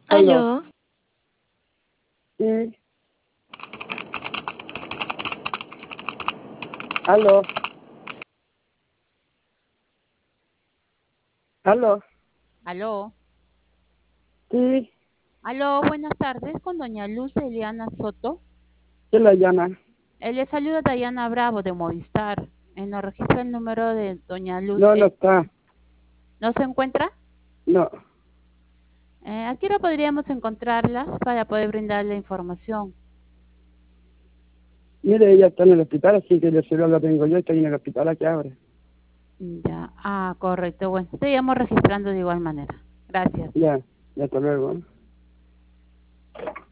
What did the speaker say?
Aló. Aló, Sí. Aló. Aló. Aló, Sí. aló, buenas tardes con doña Luz Eliana Soto. ¿Quién la llama? Le saluda Dayana Bravo de Movistar. Nos registra el número de doña Luz. No, no está. ¿No se encuentra? No. ¿A qué hora podríamos encontrarla para poder brindarle información? Mire, ella está en el hospital, así que el celular lo tengo yo. Estoy en el hospital aquí ahora. Ya, correcto. Bueno, te llamo registrando de igual manera. Gracias. Ya. Ya, hasta luego.